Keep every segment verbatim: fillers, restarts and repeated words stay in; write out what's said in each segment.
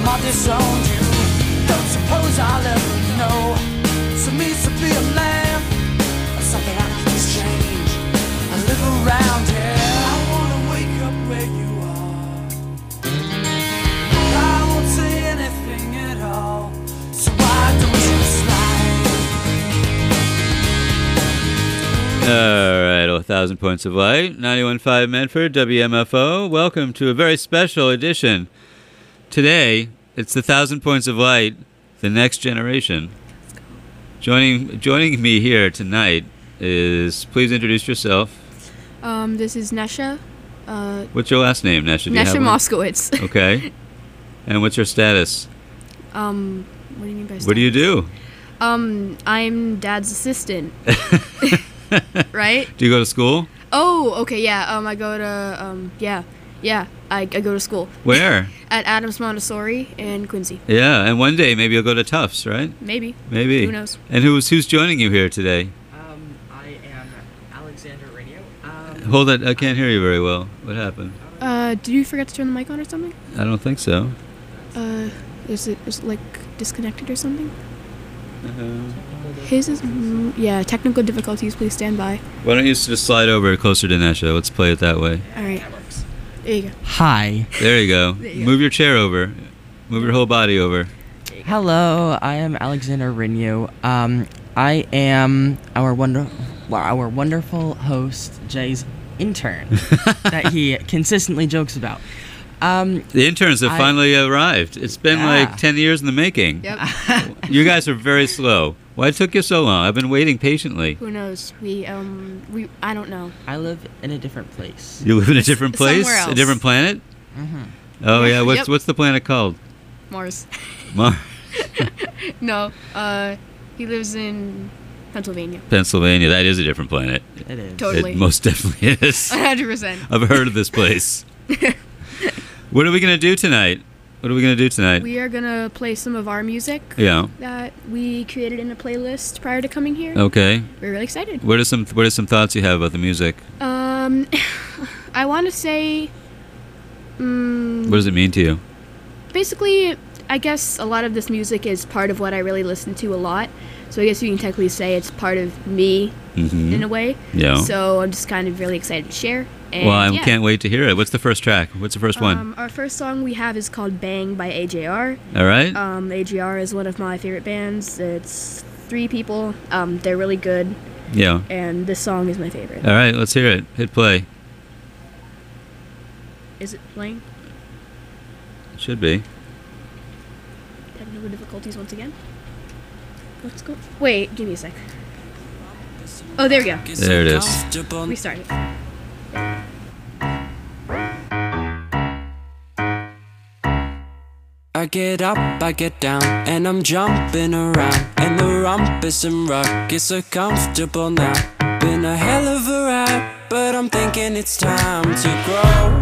I disowned you. Don't suppose I'll ever know what it means to be a man. Something I can exchange. I live around here. I wanna wake up where you are. I won't say anything at all. So why don't you slide? All right, a thousand points of light. ninety-one point five Medford, W M F O. Welcome to a very special edition. Today, it's the thousand points of light, the next generation. Joining joining me here tonight is, please introduce yourself. Um, this is Nesha. Uh, What's your last name, Nesha? Do you Nesha have one? Moskowitz. Okay. And what's your status? Um, what do you mean by status? What do you do? Um, I'm Dad's assistant. Right? Do you go to school? Oh, okay, yeah. Um, I go to, um, yeah, yeah. I, I go to school. Where? At Adams Montessori in Quincy. Yeah, and one day maybe you'll go to Tufts, right? Maybe. Maybe. Who knows? And who's who's joining you here today? Um, I am Alexander Radio. Um, Hold it, I can't hear you very well. What happened? Uh, did you forget to turn the mic on or something? I don't think so. Uh, is it, is it like, disconnected or something? Uh, His is, mm, yeah, technical difficulties, please stand by. why don't you just slide over closer to Nesha? Let's play it that way. Alright. There you go. Hi. There you go. There you go. Move your chair over. Move your whole body over. Hello, I am Alexander Renew. Um, I am our wonder, well, our wonderful host, Jay's intern, that he consistently jokes about. Um, The interns have I- finally arrived. It's been Yeah. like ten years in the making. Yep. You guys are very slow. Why took you so long? I've been waiting patiently. Who knows? We, um, we, I don't know. I live in a different place. You live in a different place? Somewhere A else. different planet? Mm-hmm. Oh yeah, what's Yep. what's the planet called? Mars. Mar- No, uh, he lives in Pennsylvania. Pennsylvania. That is a different planet. It is. Totally. It most definitely is. one hundred percent. I've heard of this place. What are we gonna do tonight? What are we gonna do tonight? We are gonna play some of our music Yeah. that we created in a playlist prior to coming here. Okay. We're really excited. What are some What are some thoughts you have about the music? Um, I want to say, um, What does it mean to you? basically, I guess a lot of this music is part of what I really listen to a lot. So I guess you can technically say it's part of me Mm-hmm. in a way. Yeah. So I'm just kind of really excited to share. And Well, I yeah. can't wait to hear it. What's the first track? What's the first one? Um, our first song we have is called Bang by A J R. All right. Um, A J R is one of my favorite bands. It's three people. Um, they're really good, Yeah. and this song is my favorite. All right. Let's hear it. Hit play. Is it playing? It should be. Technical difficulties once again. Let's go. Wait, give me a sec. Oh, there we go. There it is. Restart it. I get up, I get down, and I'm jumping around. And the rumpus and ruckus so comfortable now. Been a hell of a ride, but I'm thinking it's time to grow.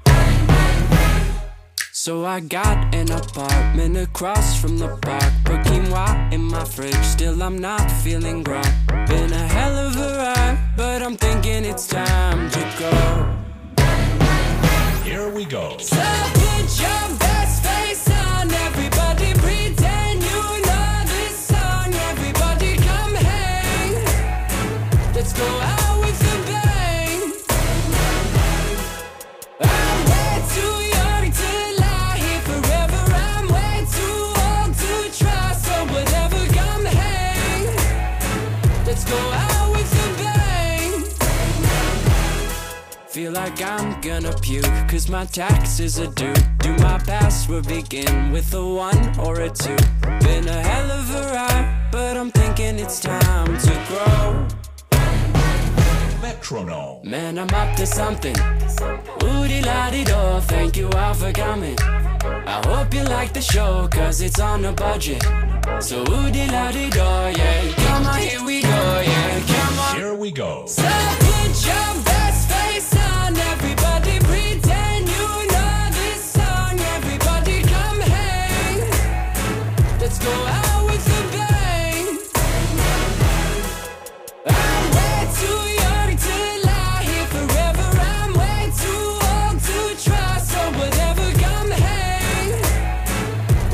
So I got an apartment across from the park. Put quinoa in my fridge, still I'm not feeling grown. Been a hell of a ride, but I'm thinking it's time to go. Here we go. So put your best face on, everybody pretend you know this song. Everybody come hang, let's go out with a bang. I'm way too young to lie here forever. I'm way too old to try, so whatever, come hang, let's go out with a bang. Feel like I'm gonna puke, cause my taxes are due. Do my password begin with a one or a two? Been a hell of a ride, but I'm thinking it's time to grow. Metronome. Man, I'm up to something. Ooh-dee-la-dee-do, thank you all for coming. I hope you like the show, cause it's on a budget. So ooh-dee-la-dee-do, yeah. Come on, here we go, yeah. Come on. Here we go. So put your best face on, everybody pretend you know this song. Everybody come hang, let's go out with a bang. I'm way too young to lie here forever. I'm way too old to try, so whatever, come hang,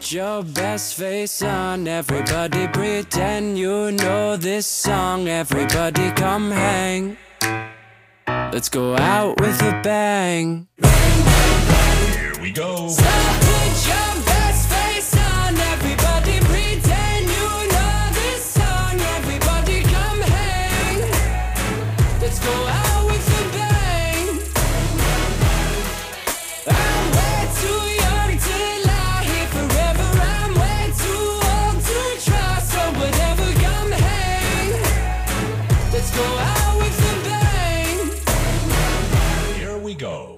put your best face on. Everybody pretend you know this song. Everybody come hang. Let's go out with a bang. Here we go. So put your best face on. Everybody pretend you know this song. Everybody come hang. Let's go out with a bang. I'm way too young to lie here forever. I'm way too old to try. So whatever, come hang. Let's go out with a bang. Here we go.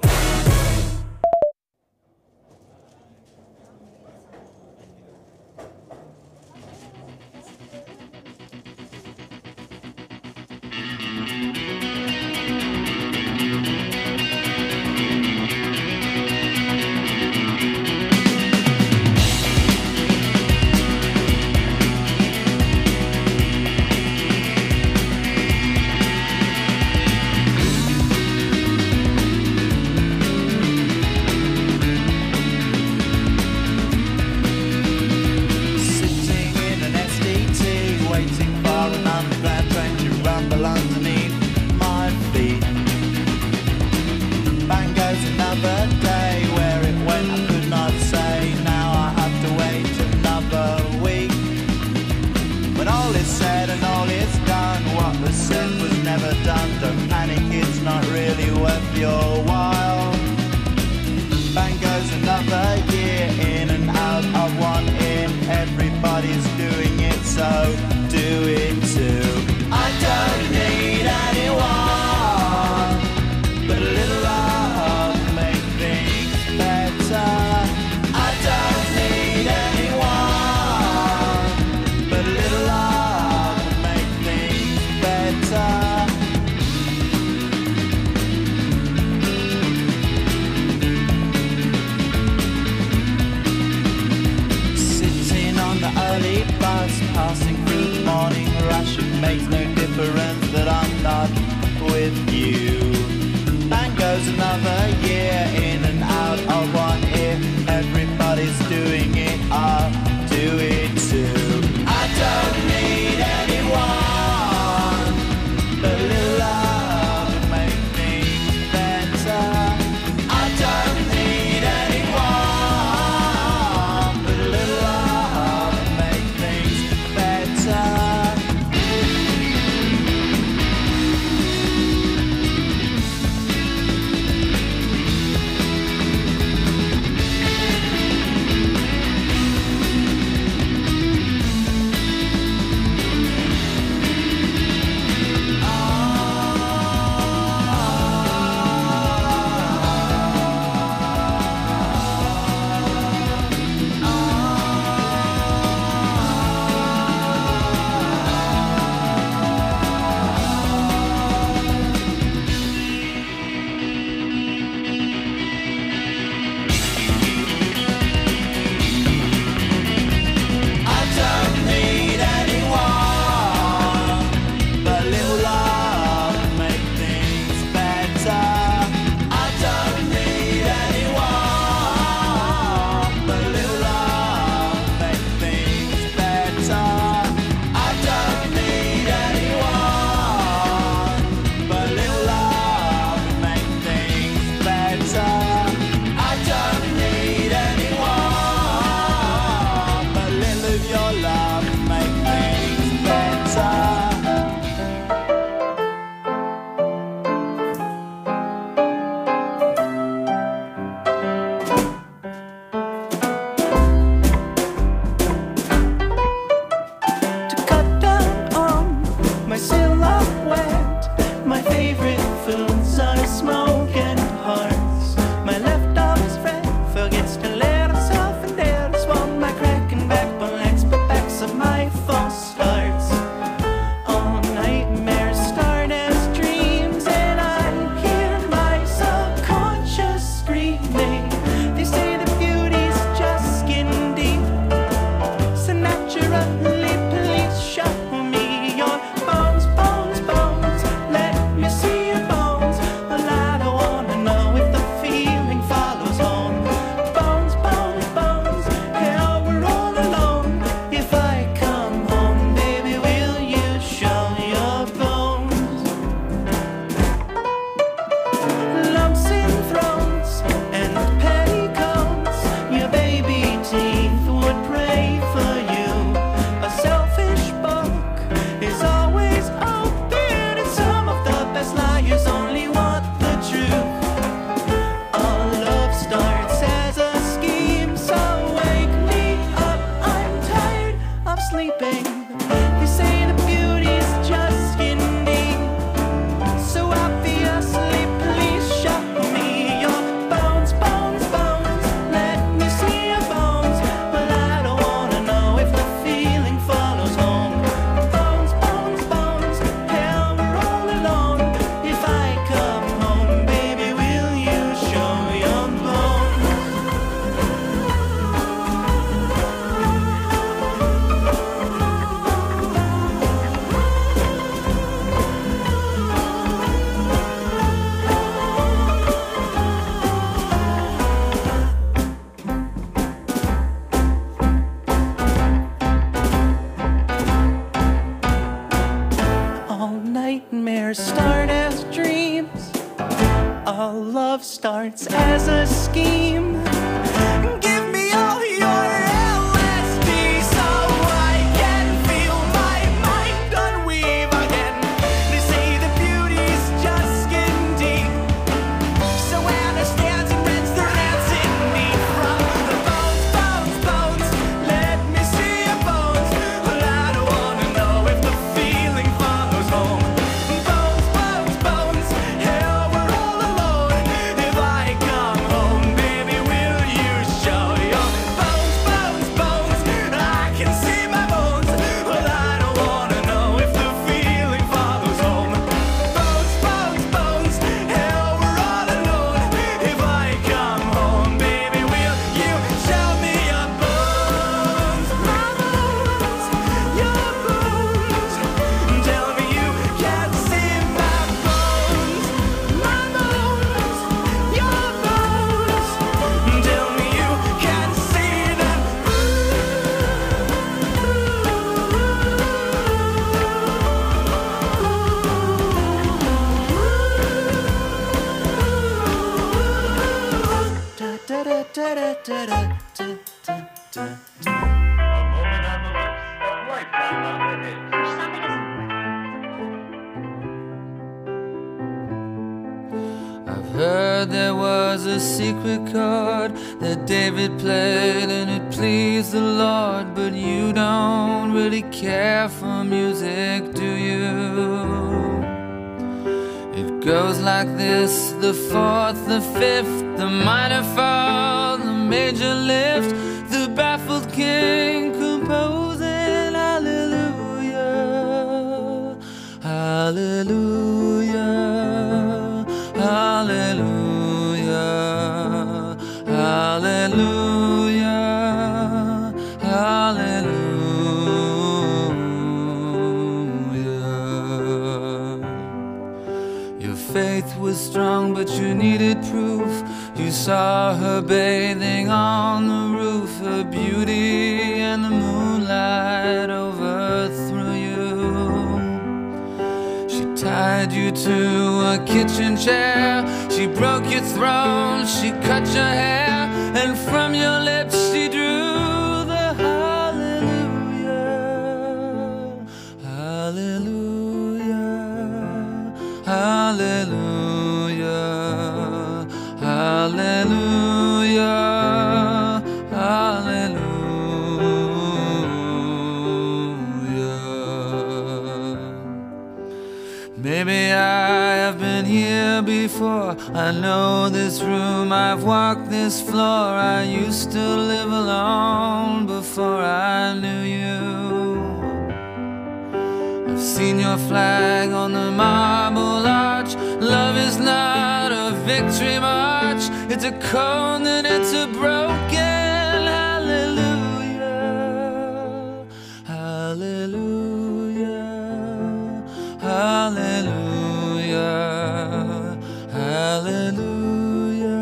Sitting in an S D T, waiting for an underground train to rumble underneath my feet. Bang goes another day, where it went I could not say. Now I have to wait another week. When all is said and all is done, what was said was never done. Don't panic, it's not really worth your while. Bang goes another year, in and out of one ear. Everybody's doing it, so do it too. I don't need anyone, but a little love make things better. I don't need anyone, but a little love make things better. start as dreams. All love starts as a scheme. Give me all your L S D so I can feel my mind unweave again. They say the beauty's just skin deep, so Anna stands and rents the rancid meat from the bones, bones, bones. Let me see your bones. Well, I don't wanna know if the feeling follows home. Bones, bones, bones. Hell, we're all alone. If I come home, baby, will you show your bones, bones, bones? I can see my bones. Well, I don't wanna know if the feeling follows home. Bones, bones, bones. Hell, we're all alone. If I come home, baby, will you show me your bones? My bones, your bones. Tell me you can't see my bones. My bones, your bones. Tell me you can't see them. Da da da da da da da da da da. I've heard there was a secret chord that David played and it pleased the Lord, but you don't really care for music, do you? It goes like this: the fourth, the fifth, the minor fall, the major lift, the baffled king composing hallelujah, hallelujah, hallelujah, hallelujah, hallelujah. Your faith was strong, but you needed proof. You saw her bathing on the roof, her beauty and the moonlight overthrew you. She tied you to a kitchen chair, she broke your throne, she cut your hair, and from your lips she drew the hallelujah, hallelujah, hallelujah, hallelujah, hallelujah. Maybe I have been here before. I know this room, I've walked this floor. I used to live alone before I knew you. I've seen your flag on the marble arch. Love is not a victory march, it's a code and it's a broken hallelujah, hallelujah, hallelujah, hallelujah,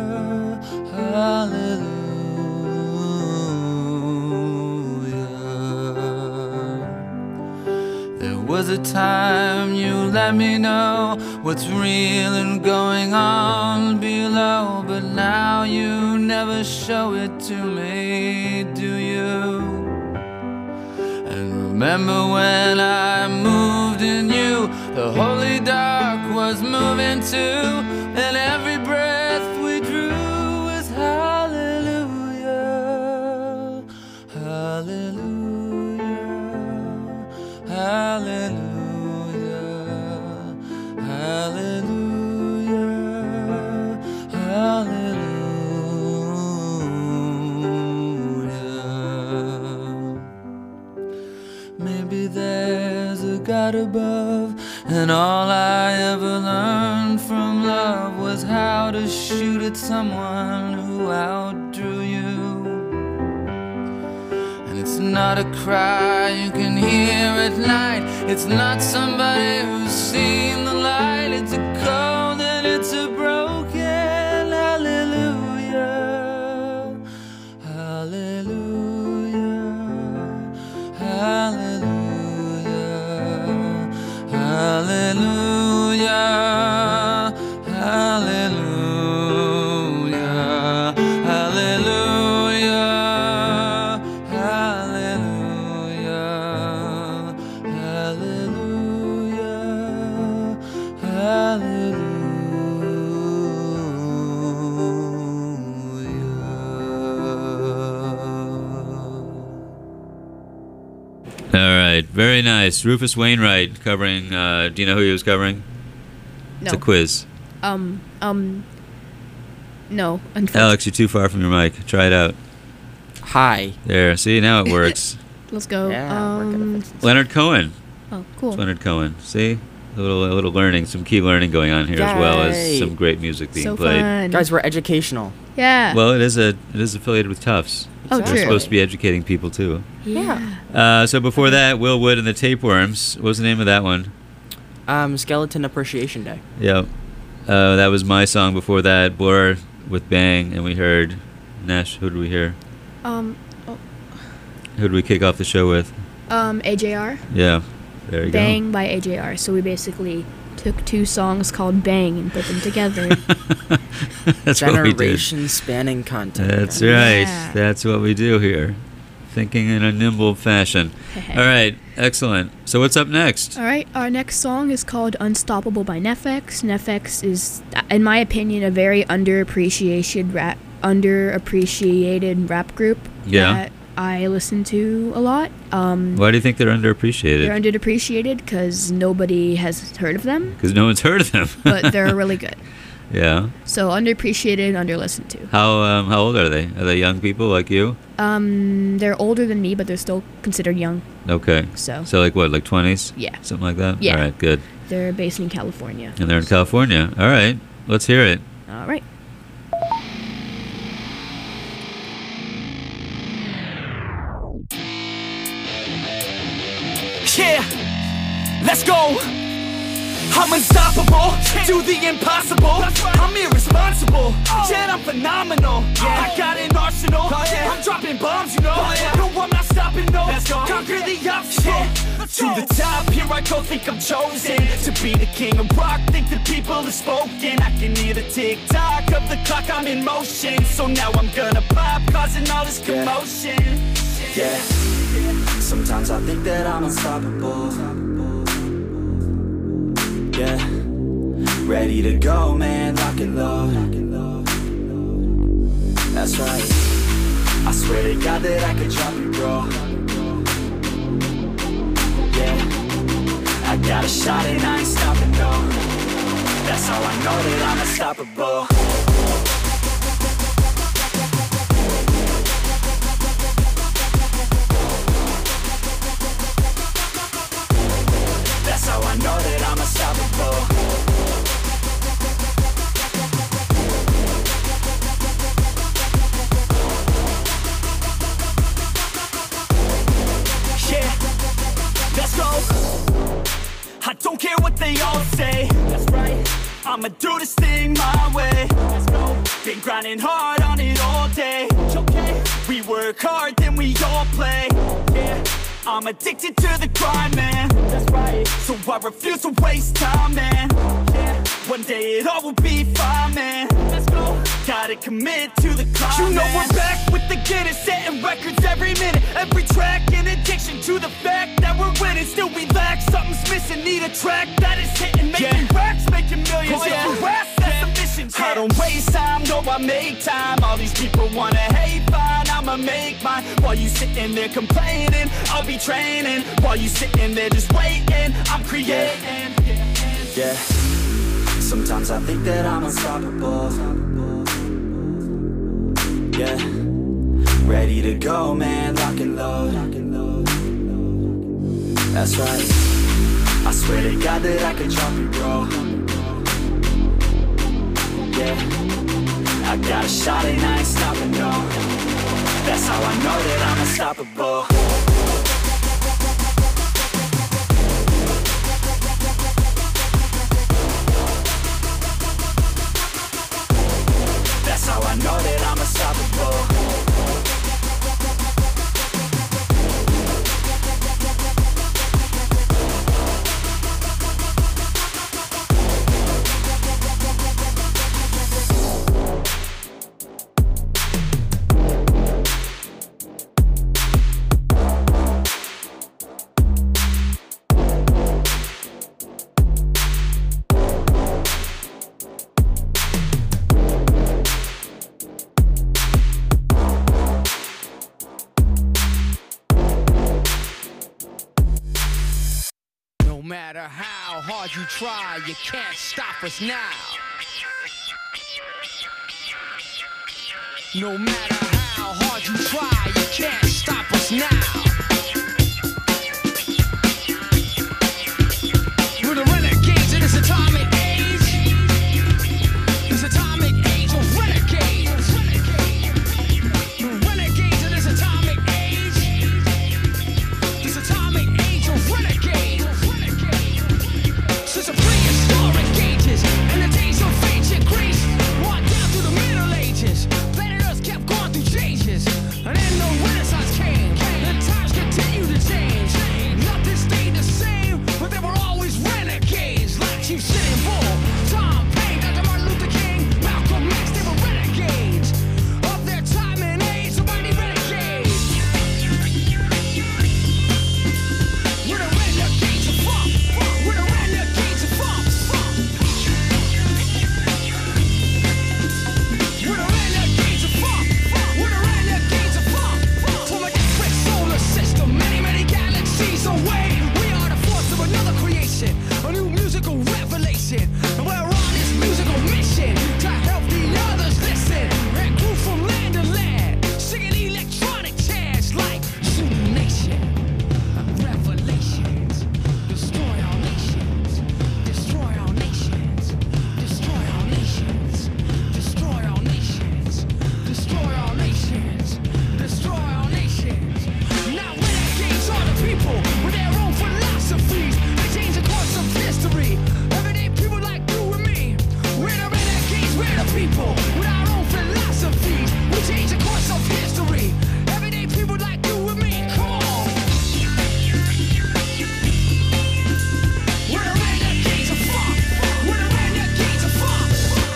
hallelujah. There was a time you let me know what's real and going on below, but now you never show it to me, do you? And remember when I moved in you, the holy dark was moving too, and every breath we drew was hallelujah, hallelujah, hallelujah, hallelujah, hallelujah. Maybe there's a God above, and all I ever learned from love was how to shoot at someone who outdrew you. And it's not a cry you can hear at night, it's not somebody who's seen the light, it's a cold and it's a broken hallelujah, hallelujah, hallelujah, hallelujah, All right, very nice. Rufus Wainwright covering. Uh, do you know who he was covering? No. It's a quiz. Um. Um. No. Unfortunately. Alex, you're too far from your mic. Try it out. Hi. There. See, now it works. Let's go. Yeah, we're gonna um. fix this. Leonard Cohen. Oh, cool. It's Leonard Cohen. See, a little, a little learning, some key learning going on here, as well as Yay. some great music being So played. fun. Guys, we're educational. Yeah. Well, it is a, it is affiliated with Tufts. Oh, We're true. supposed to be educating people too. Yeah. Uh, so before that, Will Wood and the Tapeworms. What was the name of that one? Um, Skeleton Appreciation Day. Yep. Uh, that was my song. Before that, Blur with Bang, and we heard Nash. Who did we hear? Um. Oh, Who did we kick off the show with? um. A J R. Yeah. There you Bang by A J R. So we basically took two songs called Bang and put them together. go. That's what we did. Generation spanning content. That's guys. right. Yeah. That's what we do here. Thinking in a nimble fashion. All right. Excellent. So what's up next? All right, our next song is called Unstoppable by Nefex. Nefex is, in my opinion, a very underappreciated rap, underappreciated rap group Yeah. that I listen to a lot. Um, Why do you think they're underappreciated? they're underappreciated because nobody has heard of them, Because no one's heard of them. but they're really good. Yeah. So underappreciated, underlistened to. How um how old are they? Are they young people like you? Um, they're older than me, but they're still considered young. Okay. So So like what, like twenties? Yeah. Something like that? Yeah. All right, good. they're based in California. And they're in California. All right. Let's hear it. All right. Yeah, let's go. I'm unstoppable, do the impossible. I'm irresponsible, yet I'm phenomenal. I got an arsenal, I'm dropping bombs, you know. No, I'm not stopping, no. Conquer the obstacle. To the top, here I go, think I'm chosen to be the king of rock, think the people have spoken. I can hear the tick-tock of the clock, I'm in motion. So now I'm gonna pop, causing all this commotion. Yeah, sometimes I think that I'm unstoppable. Yeah, ready to go, man, lock and load. That's right, I swear to God that I could drop you, bro. Yeah, I got a shot and I ain't stopping, no. That's how I know that I'm unstoppable. That's how I know that I'm unstoppable. Yeah, let's go. I don't care what they all say. That's right, I'ma do this thing my way. Let's go. Been grinding hard on it all day. Okay, we work hard, then we all play. Yeah, I'm addicted to the grind, man. That's right, so I refuse to waste time, man. Yeah, one day it all will be fine, man. Let's go. Gotta commit to the climb. You know we're back with the Guinness, setting records every minute, every track. An addiction to the fact that we're winning. Still we lack, something's missing. Need a track that is hitting, making yeah. racks, making millions. Oh, yeah. If you ask, that's the mission. Yeah. I don't waste time, no, I make time. All these people wanna hate, fine, I'ma make mine. While you sitting there complaining, I'll be training. While you sitting there just waiting, I'm creating. Yeah, sometimes I think that I'm unstoppable. Yeah, ready to go, man, lock and load. That's right, I swear to God that I could drop you, bro. Yeah, I got a shot and I ain't stopping, no. That's how I know that I'm unstoppable. That's how I know that I'm unstoppable. hard you try, you can't stop us now. No matter how hard you try, you can't stop us now. We're the renegades in this atomic age. This atomic age of renegades. The renegades in this atomic age. This atomic age of renegades. Since the prehistoric ages and the days of ancient Greece, walked down through the Middle Ages. Planet Earth kept going through changes, and then the Renaissance came. And times continue to change. Nothing stayed the same, but they were always renegades. Like Chief Sitting Bull, Tom Paine, Doctor Martin Luther King, Malcolm X, they were renegades of their time and age. Somebody renegades. We're the renegades of funk. We're the renegades of funk. We're the renegades of funk. We're the renegades of funk. From a different solar system, many, many galaxies away, we are the force of another creation, a new musical revelation. And we're on this musical mission to help the others listen. And grew from land to land, singing electronic chants like Zulu Nation. Revelations, destroy our nations, destroy our nations, destroy our nations, destroy our nations, destroy our nations, destroy our nations. Now renegades are the people with their own philosophies. They change the course of history. Everyday people like you and me. We're the renegades, we're the people with our own philosophies. We change the course of history. Everyday people like you and me. Come on. We're the renegades of funk. We're the renegades of funk.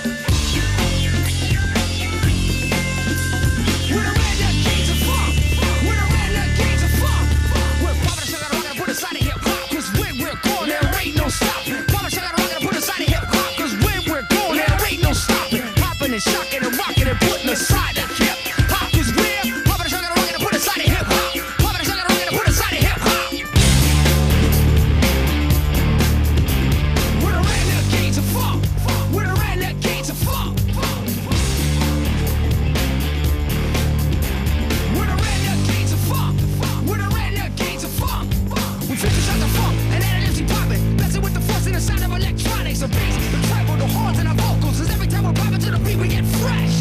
We're the renegades of funk. We're the renegades of funk. We're poppin' sugar, rockin', put aside the hip hop, 'cause when we're going, there ain't no stopping. Poppin' sugar, rockin', put aside the hip hop, 'cause when we're going, there ain't no stopping. Poppin' and shockin' and rockin' and putting aside the hip hop, 'cause we're poppin' sugar, rockin', put aside the hip hop. Poppin' sugar, rockin', put aside the hip hop. We're the renegades of funk. We're the renegades of funk. We're the renegades of funk. We're the renegades of funk. We finish out the funk and then energy poppin', messing with the force and the sound of electronics, the bass, the treble, the horns, and our vocals. 'Cause every time we're poppin' to the beat, we get fresh.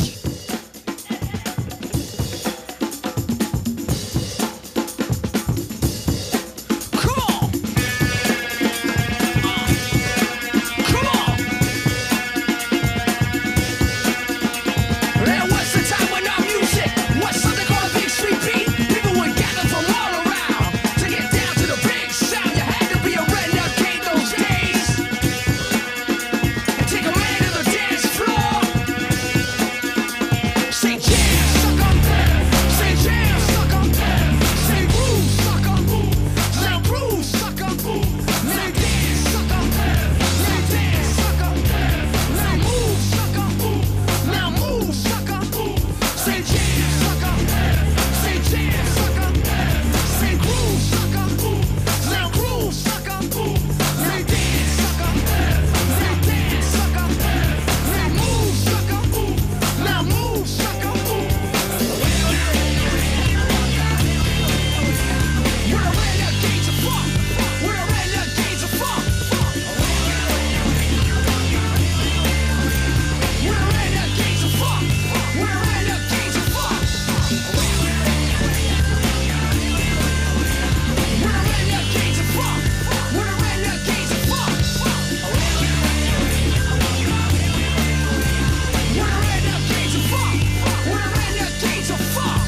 Come on. Come on. There was a time when our music was something called a big street beat. People would gather from all around to get down to the big sound. You had to be a renegade those days and take a man to the dance floor. Say jam, suck 'em. Say jam, suck 'em. Say groove, suck 'em. Say groove, suck 'em. Say dance, suck 'em. Say dance, suck 'em. Say move, suck 'em. Now move, suck 'em. Say jam, suck 'em. Say jam, suck 'em. Say groove, suck 'em. Now groove, suck 'em. Say dance, suck 'em. Say dance, suck 'em. Say move, suck 'em. Now move, suck 'em. We're the renegades of funk. We're the renegades of funk. We're the renegades of funk. We're the renegades of funk. We're the renegades of funk. We're the renegades of funk. We're the renegades of funk. We're the renegades of funk.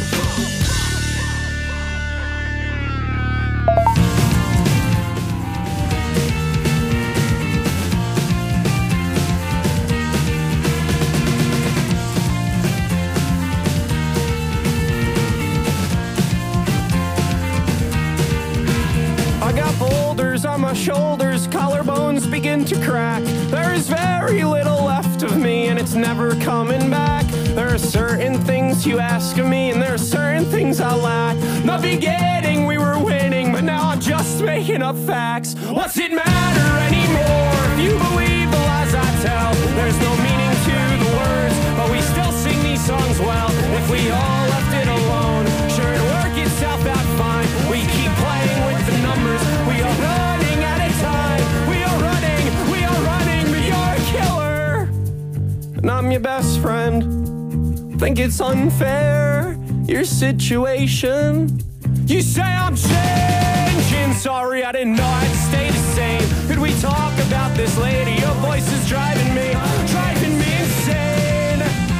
I got boulders on my shoulders, collarbones begin to crack. There's very little left of me, and it's never coming back. There are certain things you ask of me, and there are certain things I lack. The beginning we were winning, but now I'm just making up facts. What's it matter anymore if you believe the lies I tell? There's no meaning to the words, but we still sing these songs well. If we all left it alone, sure it'd work itself out fine. We keep playing with the numbers, we are running out of time. We are running, we are running, but you're a killer, and I'm your best friend. Think it's unfair, your situation. You say I'm changing, sorry I didn't know I'd stay the same. Could we talk about this later? Your voice is driving me, driving me insane.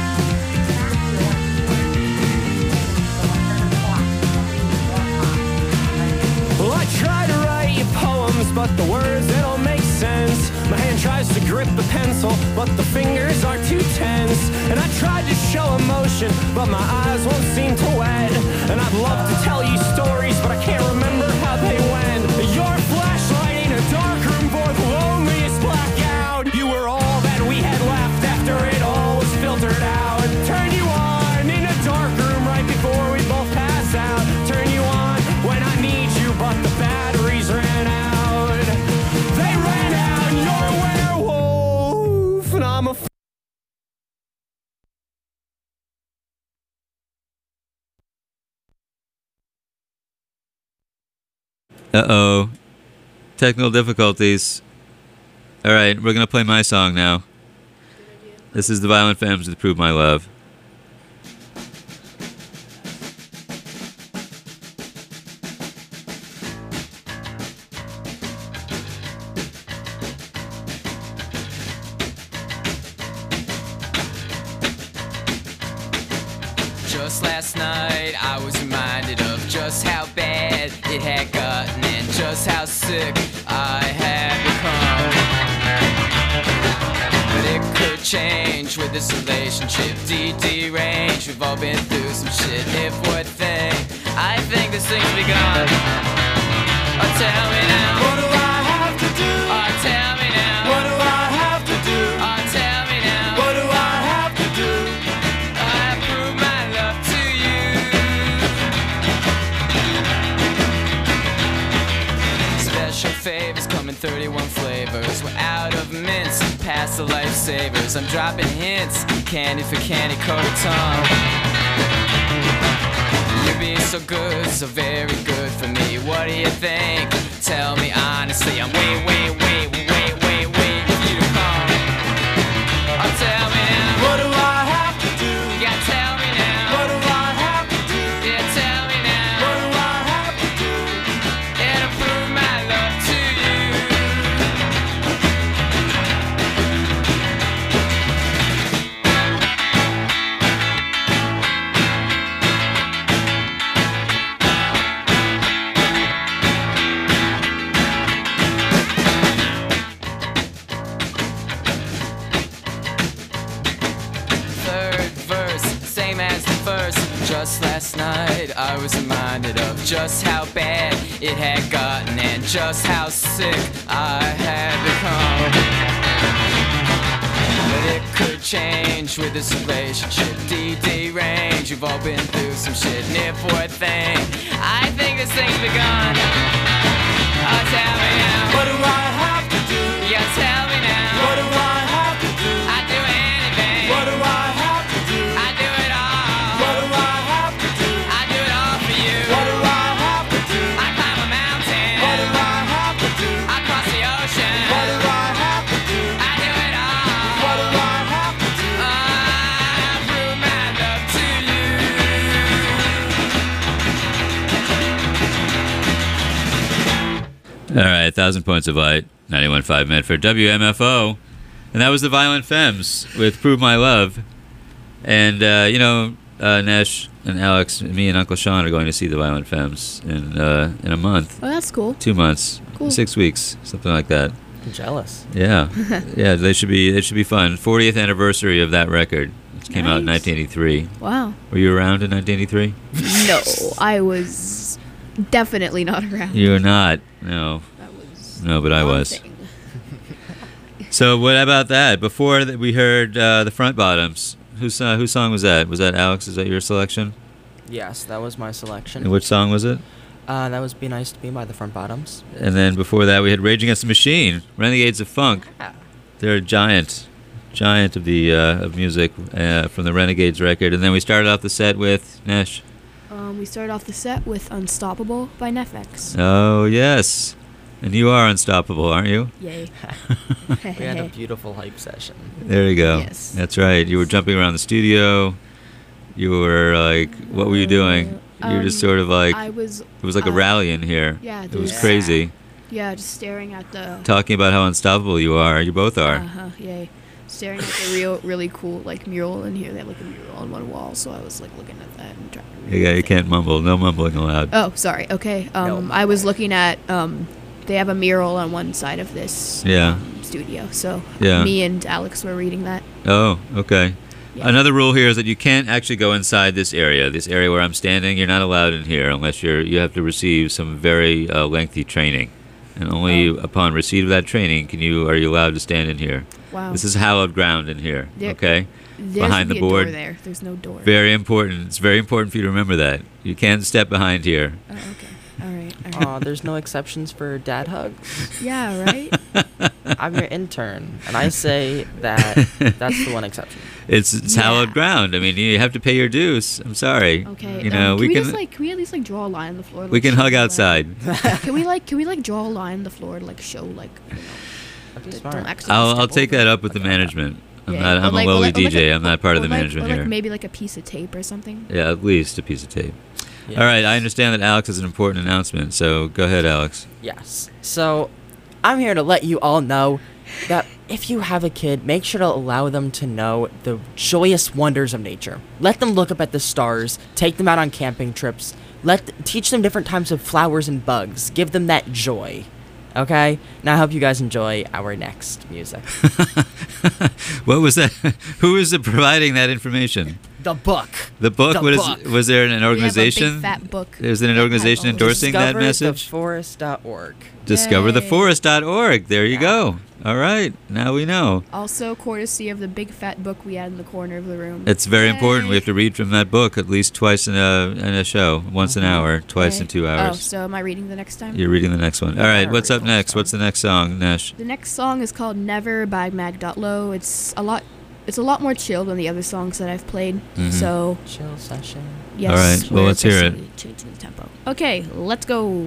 Well, I try to write you poems, but the words, they don't make sense. My hand tries to grip the pencil, but the fingers are too tense. And I tried to show emotion, but my eyes won't seem to wet. And I'd love to tell you stories, but I can't remember how they went. Your flashlight in a dark room for the loneliest blackout. You were all that we had left after it all was filtered out. Turn you on in a dark room right before we both pass out. Turn you on when I need you, but the batteries ran out. They ran out, you're a werewolf, and I'm a f- Uh-oh. Technical difficulties. Alright, we're gonna play my song now. This is the Violent Femmes with Prove My Love. Just last night I was reminded of just how bad it had gotten and just how sick I had become. But it could change with this relationship. D D range, we've all been through some shit. If one thing, I think this thing's begun. Oh, tell me now, what do I have to do? Oh, tell me now, what do I have to do? Oh, tell me now, what do I have to do? I prove my love to you. Special favors come in thirty-one flavors. We're out of mints, past the lifesavers. I'm dropping hints, candy for candy coated tongue. You're being so good, so very good for me. What do you think? Tell me honestly. I'm wait, wait, wait, wait, wait, wait for you to come. Oh, tell me now, what do I have to do? Yeah, tell me now, what do I have to do? Yeah, tell me now, what do I have to do? Yeah, to prove my love to you. Third verse, same as the first. Just last night I was reminded of just how bad it had gotten and just how sick I had become. But it could change with this relationship. D D range, we've all been through some shit. And if one thing, I think this thing's begun. Oh, tell me now, what do I have to do? Yeah, tell me now, what do I have to do? I'd do anything. What do I have to do? I do it all. What do I have to do? I do it all for you. What do I have to do? I climb a mountain. What do I have to do? I cross the ocean. What do I have to do? I do it all. What do I have to do? I prove my love to you. All right, Thousand Points of Light, ninety-one point five Medford, W M F O. And that was the Violent Femmes with Prove My Love. And, uh, you know, uh, Nash and Alex, me and Uncle Sean are going to see the Violent Femmes in uh, in a month. Oh, that's cool. Two months. Cool. Six weeks, something like that. I'm jealous. Yeah. Yeah, they should be it should be fun. fortieth anniversary of that record. It came out in Nice. nineteen eighty-three. Wow. Were you around in nineteen eighty-three? No, I was definitely not around. You were not. No. That was No, but I one was. thing. So what about that? Before that, we heard uh, the Front Bottoms. Whose uh, whose song was that? Was that Alex? Is that your selection? Yes, that was my selection. And which song was it? Uh, that was Be Nice to Me by the Front Bottoms. And then before that, we had Rage Against the Machine, Renegades of Funk. They're a giant, giant of the uh, of music uh, from the Renegades record. And then we started off the set with Nesh. Um, we started off the set with Unstoppable by Nefex. Oh yes, and you are unstoppable, aren't you? Yay. We had a beautiful hype session. There you go. Yes. That's right. You were jumping around the studio. You were like, what were you doing? You were just Um, sort of like, I was, it was like a uh, rally in here. yeah, It was there's- crazy. Yeah, just staring at the... Talking about how unstoppable you are. You both are. Uh-huh, yay. Staring at the real, really cool, like, mural in here. They have, like, a mural on one wall, so I was, like, looking at that and trying to read Yeah, you it. can't mumble. No mumbling allowed. Oh, sorry. Okay. Um, I was looking at, um, they have a mural on one side of this Yeah. um, studio, so Yeah. me and Alex were reading that. Oh, okay. Yeah. Another rule here is that you can't actually go inside this area. This area where I'm standing, you're not allowed in here unless you're you have to receive some very uh, lengthy training. And only Oh. upon receipt of that training can you are you allowed to stand in here. Wow. This is hallowed ground in here. There- okay? There's Behind be the a board. door there. There's no door. Very important. It's very important for you to remember that. You can't step behind here. Oh, okay. All right. All right. Aw, there's no exceptions for dad hugs. Yeah, right? I'm your intern, and I say that that's the one exception. It's it's Yeah. hallowed ground. I mean, you have to pay your dues. I'm sorry. Okay. You um, know, can we, we can just like can we at least like draw a line on the floor? to, we like, can show hug the, like- outside. Can we like can we like draw a line on the floor to like show like you know That'd be that smart. don't actually I'll step I'll take over that it? up with the management. I'm Yeah, not. or I'm like- a or lowly like- or like D J. a- I'm not part of or the like- management or like here. maybe like a piece of tape or something. Yeah, at least a piece of tape. Yes. All right, I understand that Alex has an important announcement, so go ahead, Alex. Yes. So, I'm here to let you all know that if you have a kid, make sure to allow them to know the joyous wonders of nature. Let them look up at the stars, take them out on camping trips, let th- teach them different types of flowers and bugs. Give them that joy. Okay? Now I hope you guys enjoy our next music. What was that? Who is it providing that information? The book. The book. The What is? book. Was there an We have a big organization? fat book. There's an organization endorsing that message. discover the forest dot org. discover the Yay. forest dot org. There you go. All right, now we know. Also, courtesy of the big fat book we had in the corner of the room. It's very important. We Yay. have to read from that book at least twice in a in a show, once an hour, twice in Yay. two Oh, hours. so am I reading the next time? You're reading the next one. All right, what's up next? What's the next song, Nesh? The next song is called Never by Mag.Low. It's a lot it's a lot more chill than the other songs that I've played. Mhm. So Chill session. yes. All right, well, we're let's hear it. officially changing the tempo. Okay, let's go.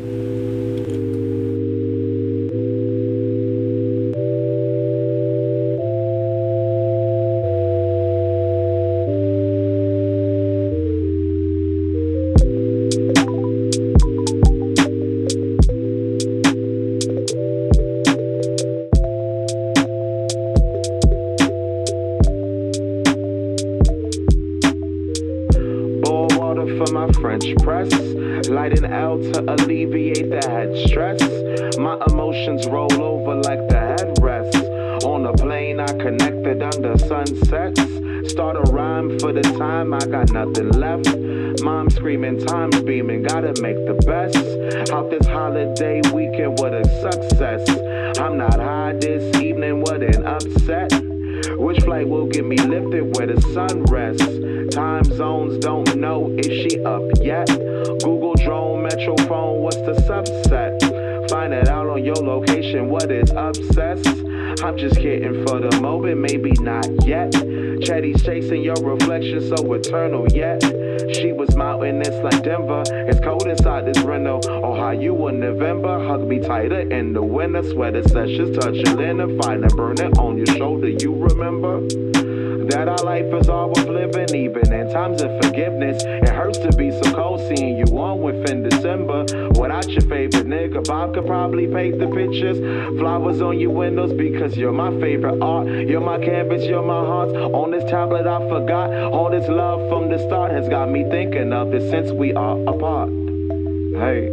Boil water for my French press. Light an L to alleviate the head stress. My emotions roll over like the headrest. On a plane I connected under sunsets. Start a rhyme for the time I got nothing left. Mom screaming, time's beaming, gotta make the best. Out this holiday weekend, what a success. I'm not high this evening, what an upset. Which flight will get me lifted where the sun rests? Time zones don't know, is she up yet? Google drone, metro phone, what's the subset? Find it out on your location, what is obsessed? I'm just kidding for the moment, maybe not yet. Chatty's chasing your reflection, so eternal yet. She was mountainous like Denver. It's cold inside this Reno. Ohio in November. Hug me tighter in the winter. Sweater sessions touching linen. Fire burning on your shoulder. You remember that our life is all worth living, even in times of forgiveness. It hurts to be so cold seeing you on within December. Without your favorite nigga, Bob could probably paint the pictures. Flowers on your windows because you're my favorite art. You're my canvas, you're my heart. On this tablet I forgot. All this love from the start has got me thinking of this since we are apart. Hey.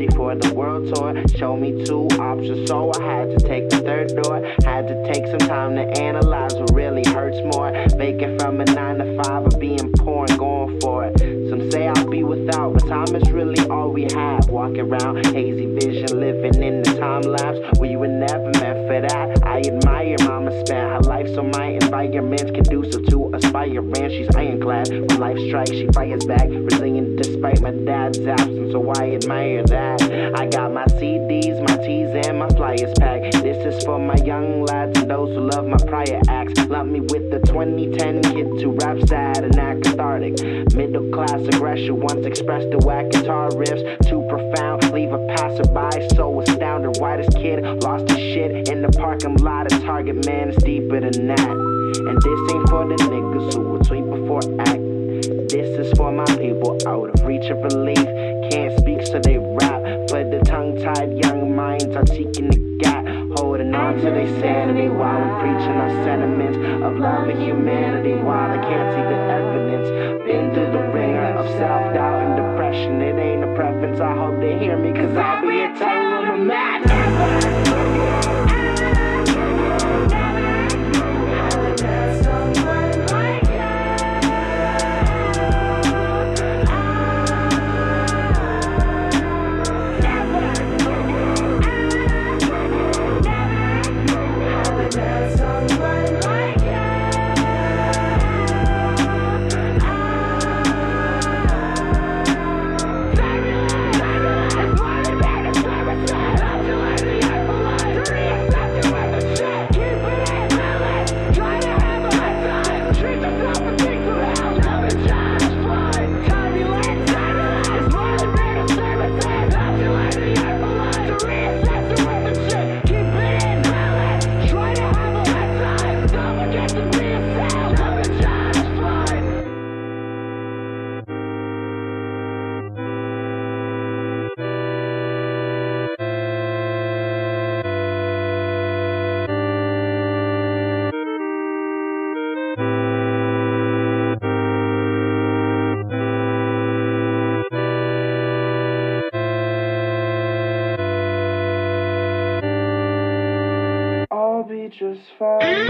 ready for the world tour. Show me two options, so I had to take the third door. Had to take some time to analyze what really hurts more. Making from a nine to five or being poor and going for it. Some say I'll be without, but time is really all we have. Walking around, hazy vision, living in the time lapse. We were never meant for that. I admire mama spent her life so my environment's conducive to aspiring. She's ironclad. When life strikes, she fires back. Resilient despite my dad's absence, so I admire that. I got my C Ds, my T's, and my flyers packed. This is for my young lads and those who love my prior acts. Lump me with the twenty ten kids who rap sad and act cathartic. Middle class aggression once expressed to whack guitar riffs. Too profound, leave a passerby so astounded. Why this kid lost his shit in the parking lot of Target, man, it's deeper than that. And this ain't for the niggas who will tweet before act. This is for my people out of reach of relief. Can't speak so they rap. For the tongue-tied young minds are seeking the gap. Holding on to their sanity while we're preaching our sentiments of love and humanity. While I can't see the evidence. Been through the ringer of self-doubt and depression. It ain't a preference, I hope they hear me, cause I'll be a telling them that just fine.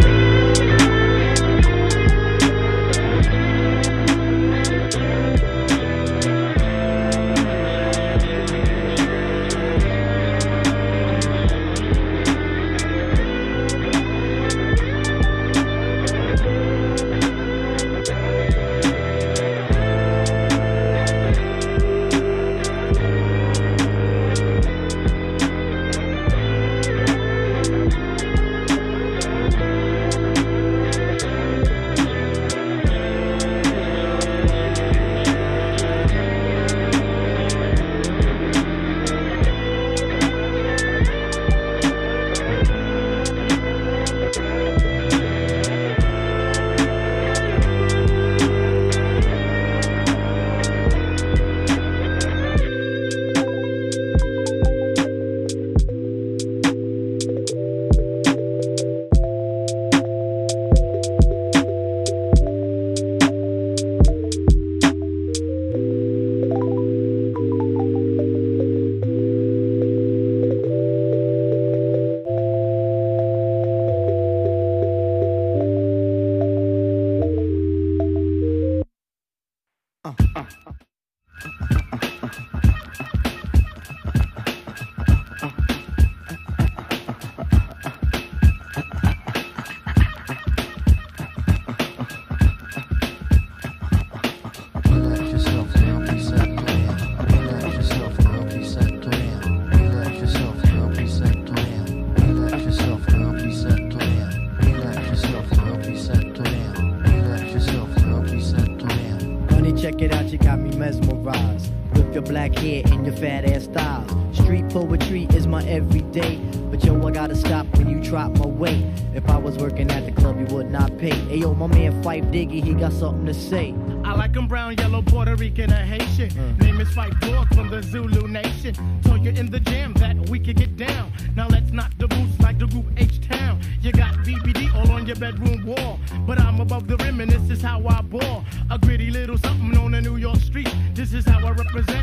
Check it out, you got me mesmerized with your black hair and your fat ass styles. Street poetry is my everyday, but yo, I gotta stop when you drop my weight. If I was working at the club, you would not pay. Ayo, my man Fife Diggy, he got something to say. I like him brown, yellow, Puerto Rican, or Haitian. Mm. Name is Fife Dog from the Zulu Nation. Told you in the jam that we could get down. Now let's knock the boots like the group H-Town. You got B B D all on your bedroom wall, but I'm above the rim and this is how I ball. A gritty little something on the New York street. This is how I represent over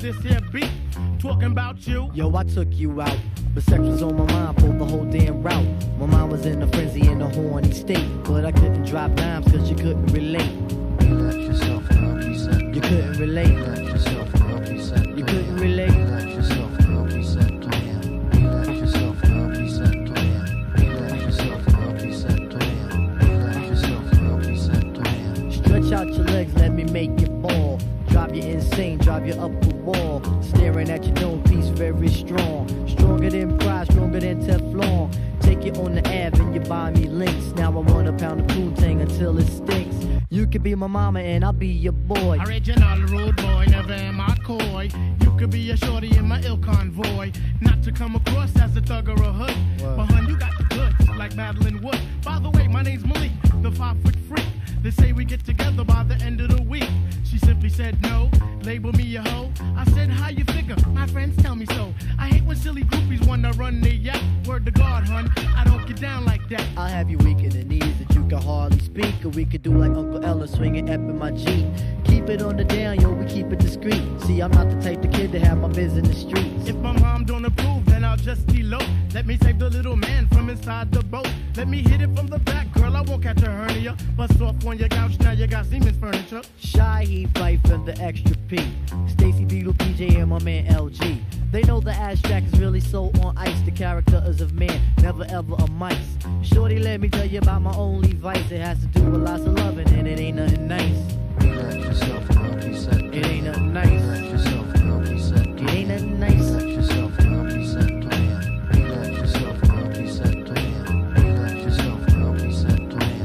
this here beat. Talking about you. Yo, I took you out, but sex was on my mind for the whole damn route. My mind was in a frenzy in a horny state, but I couldn't drop dimes cause you couldn't relate. You let yourself go, you said. You couldn't relate. You let yourself go, you said. You couldn't relate. You let yourself go, you said. You let yourself go, you said. You let yourself go, you said. You let yourself go, you said. Stretch out your legs, let me make it fall. Drive you insane, drive you up the wall. Staring at your dome piece, very strong. Stronger than pride, stronger than Teflon. Take it on the Ave and you buy me links. Now I want a pound of Poontang until it stinks. You could be my mama and I'll be your boy. Original rude boy, never am I coy. You could be a shorty in my ill convoy. Not to come across as a thug or a hood. Wow. But hun, you got the goods, like Madeline Wood. By the way, my name's Malik, the five foot freak. They say we get together by the end of the week. She simply said no, label me a hoe. I said, how you figure? My friends tell me so. I hate when silly groupies wanna run their yap. Word to God, hun, I don't get down like that. I'll have you weak in the knees that you can hardly speak. Or we could do like Uncle Ella swinging up in my Jeep. Keep it on the down, yo, we keep it discreet. See, I'm not the type of kid to have my biz in the streets. If my mom don't approve, then I'll just elope. Let me save the little man from inside the boat. Let me hit it from the back, girl, I won't catch a hernia. Bust off on your couch, now you got Siemens furniture. Shy, he fight for the extra P. Stacy Beetle, P J, and my man L G. They know the abstract is really so on ice. The character is of man, never ever a mice. Shorty, let me tell you about my only vice. It has to do with lots of loving, and it ain't nothing nice. Let yourself go, he said. It ain't nothing nice. Let yourself go, he said. It ain't nothing nice. Let yourself go, he said. Let yourself go, he said. Let yourself go, he said.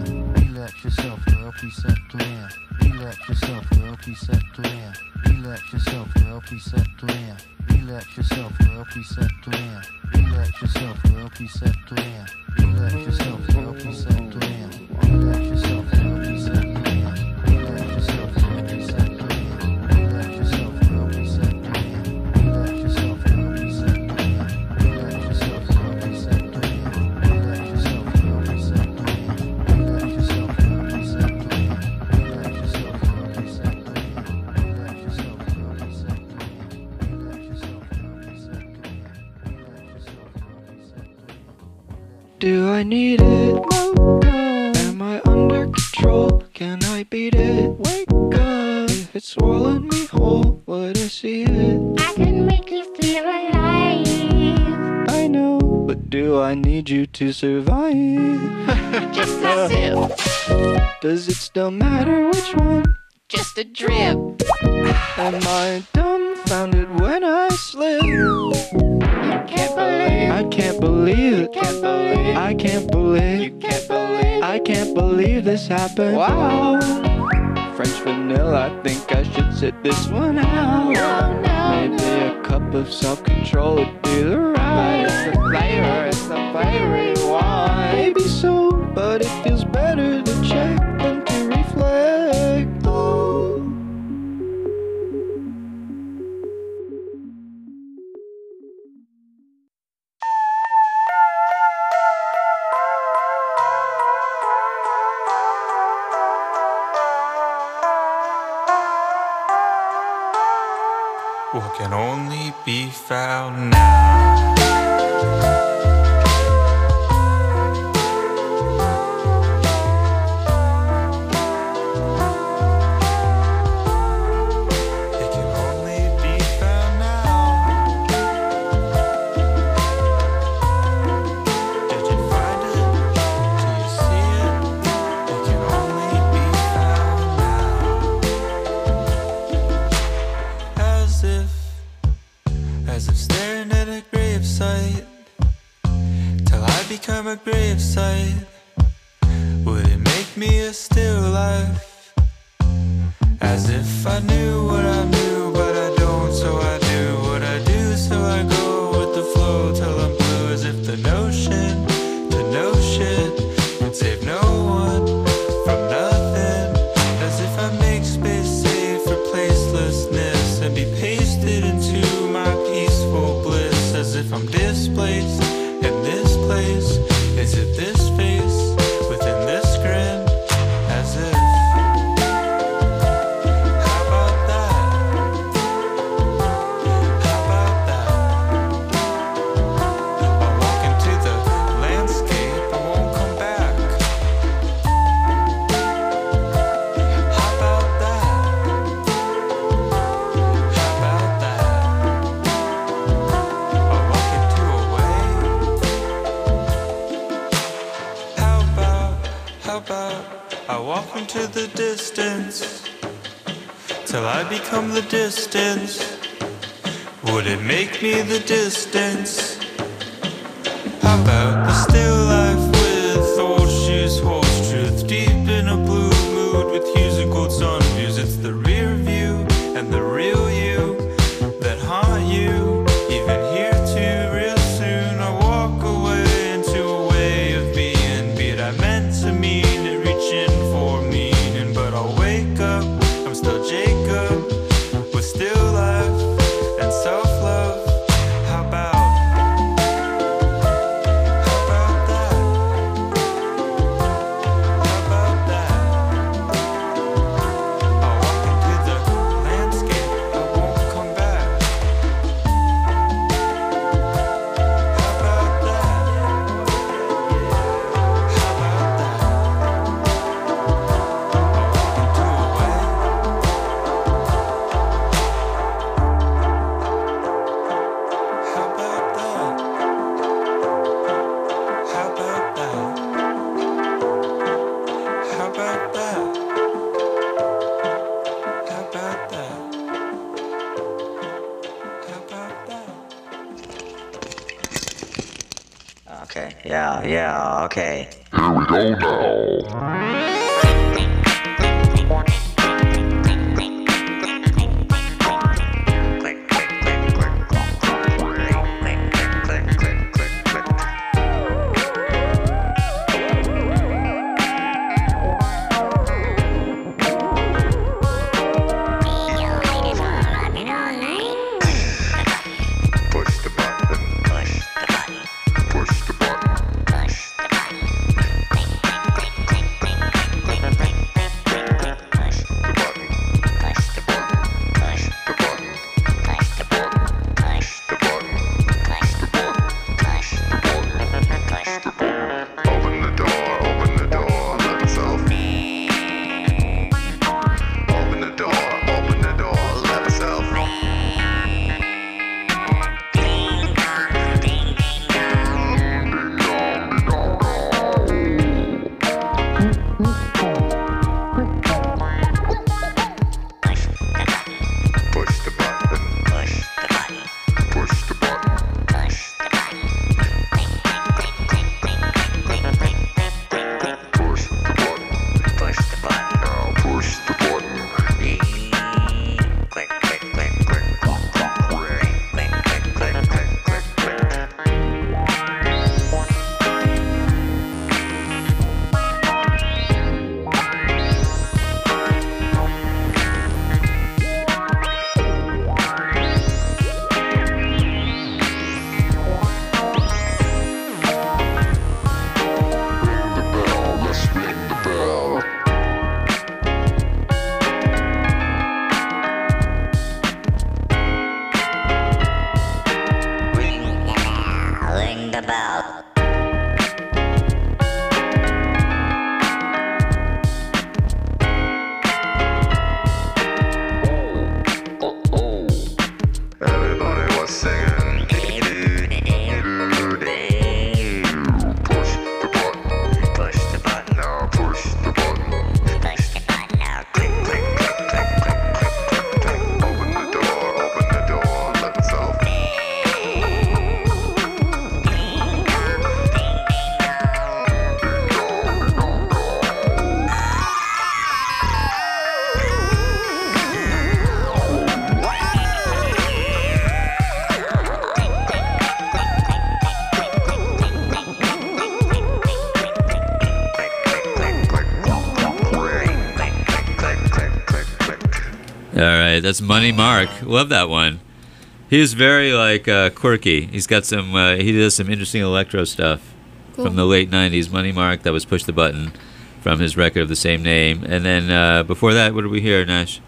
Let yourself go, he said. Let yourself go, he said. Let yourself go, he said. Let yourself go, he said. Let yourself go, he said. Let yourself go, he said. Let yourself go, he said. Let yourself go, he said. Let yourself go, he said. Let yourself go, he said. Let yourself go, he said. Let yourself go, he said. Let yourself go, he said. Let yourself go, he said. Let yourself go, he said. Do I need it? Am I under control? Can I beat it? Wake up. If it's swallowed me whole, would I see it? I can make you feel alive. I know, but do I need you to survive? Just a sip. Does it still matter which one? Just a drip. Am I dumbfounded when I slip? You can't believe. I can't believe it. You can't believe. I can't believe. You can't believe. I can't believe this happened. Wow. French vanilla, I think I should sit this one out. No, no, Maybe no. a cup of self-control would be the right. But it's the flavor, it's the flavor you want. Maybe so, but it feels better to check than to reflect. Oh. What can only be found now? It can only be found now. Did you find it? Do you see it? It can only be found now. As if As if staring at a gravesite, till I become a gravesite. Would it make me a still life? As if I knew what I knew, but I don't, so I do what I do, so I go with the flow till I'm blue. As if the notion to know shit would save no one from nothing. As if I make space safe for placelessness and be pasted into my peaceful bliss. As if I'm displaced in this place. Is it this face within this grin? As if, how about that? to the distance till I become the distance. Would it make me the distance? How about the still life with old shoes, holds truth deep in a blue mood with hues and gold sun views? It's the rear view and the real you that haunt you. Even here too, real soon I walk away into a way of being. Be it I meant to mean it, reaching for meaning, but I'll wake up, I'm still Jacob with still life and self-love. How about Okay, yeah, yeah, okay. Here we go now. All right, that's Money Mark. Love that one. He is very like uh, quirky. He's got some. Uh, he does some interesting electro stuff Cool. from the late nineties. Money Mark. That was Push the Button from his record of the same name. And then uh, before that, what did we hear, Nash?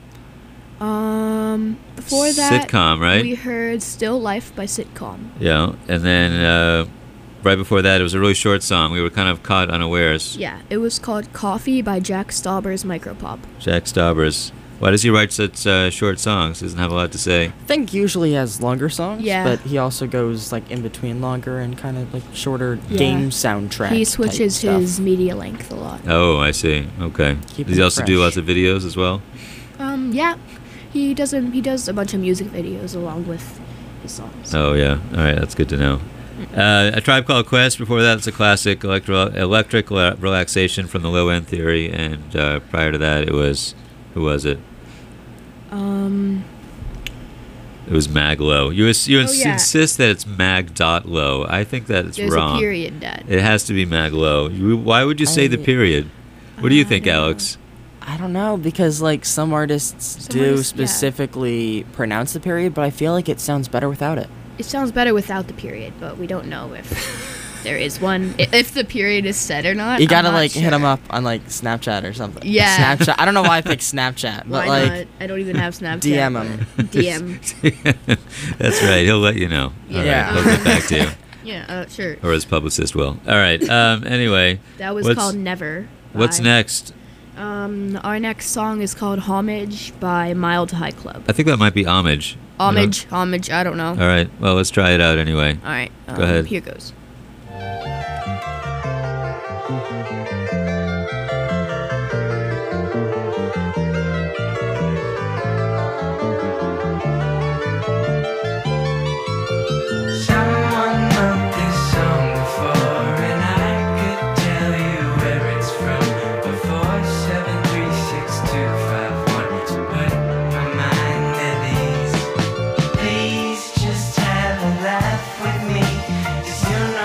Um, before that, Sitcom, right? we heard Still Life by Sitcom. Yeah, and then uh, right before that, it was a really short song. We were kind of caught unawares. Yeah, it was called Coffee by Jack Stauber's Micropop. Jack Staubers. Why does he write such uh, short songs? He doesn't have a lot to say. I think usually he has longer songs, Yeah. but he also goes like in between longer and kind of like shorter Yeah. game soundtrack. He type switches stuff. his media length a lot. Oh, I see. Okay. Keeping Does he it also do fresh. lots of videos as well? Um, yeah, he does a, he does a bunch of music videos along with his songs. Oh, yeah. All right, that's good to know. Uh, A Tribe Called Quest, before that, it's a classic electro- electric la- relaxation from the Low End Theory, and uh, prior to that, it was, who was it? Um, It was Mag Low. You, ins- you Oh, ins- yeah. insist that it's Mag dot Low. I think that it's There's a wrong. period, Dad. It has to be Mag Low. You, why would you say the I- period? What do you think, Alex? I don't know, because like some artists Some do artists- yeah. specifically pronounce the period, but I feel like it sounds better without it. It sounds better without the period, but we don't know if there is one, i- if the period is set or not. You I'm gotta not like hit sure. him up on like Snapchat or something. Yeah. Snapchat. I don't know why I picked Snapchat, but Why like not? I don't even have Snapchat. D M him. but- D M. That's right. He'll let you know. All Yeah. right, he'll get back to you. Yeah, uh, sure. Or his publicist will. All right. Um, anyway. That was what's- called Never. What's by- next? Um, our next song is called Homage by Mild High Club. I think that might be Homage. You know? Homage, homage, I don't know. All right. Well, let's try it out anyway. All right. Um, Go ahead. Here goes. Someone wrote this song before, and I could tell you where it's from. Before seven three six two five one, to put my mind at ease. Please just have a laugh with me, 'cause you're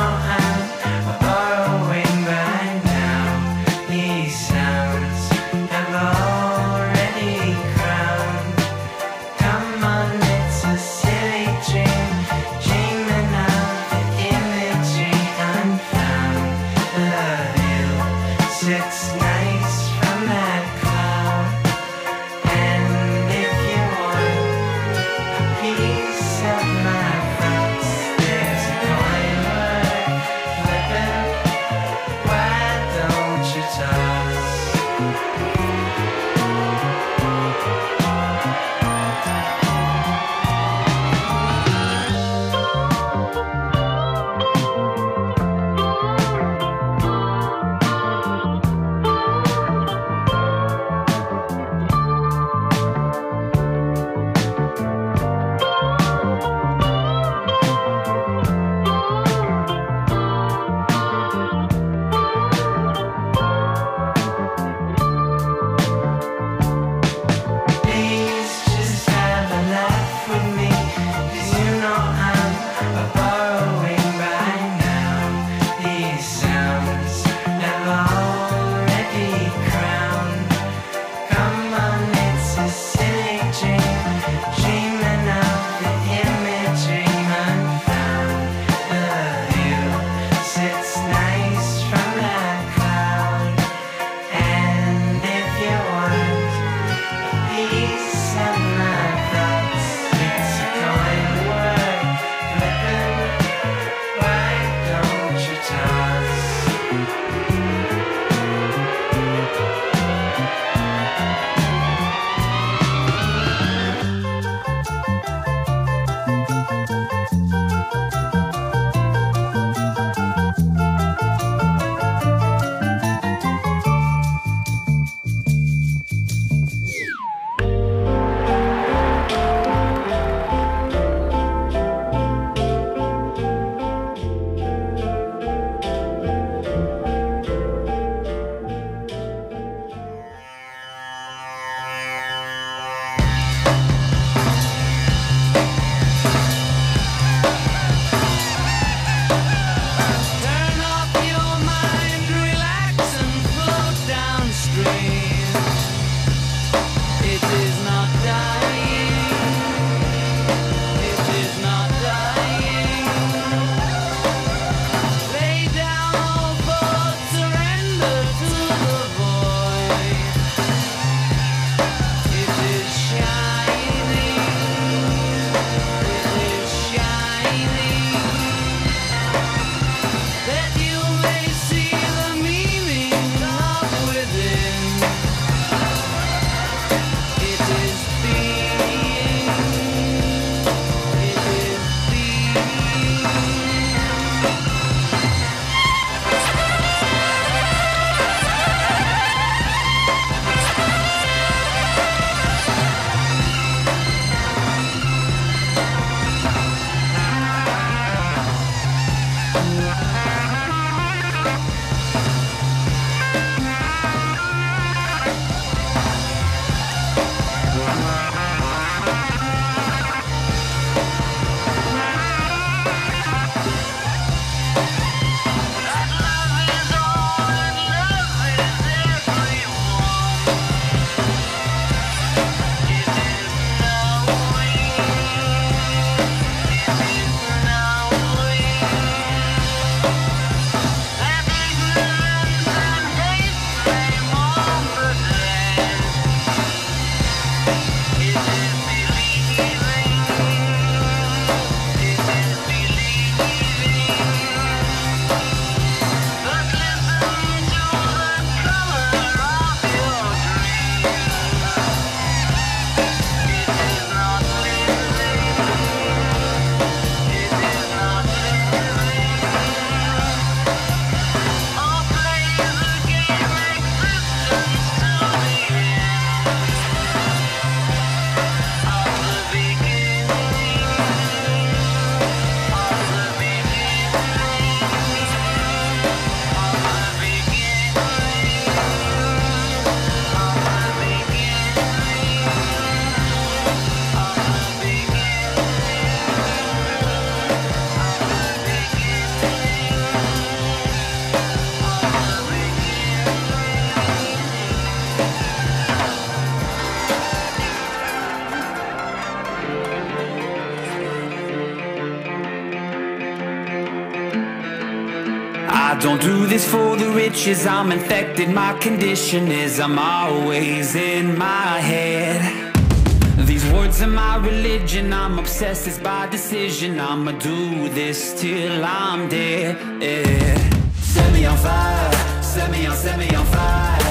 I don't do this for the riches, I'm infected. My condition is I'm always in my head. These words are my religion, I'm obsessed, it's by decision. I'ma do this till I'm dead. Set me on fire, set me on, set me on fire.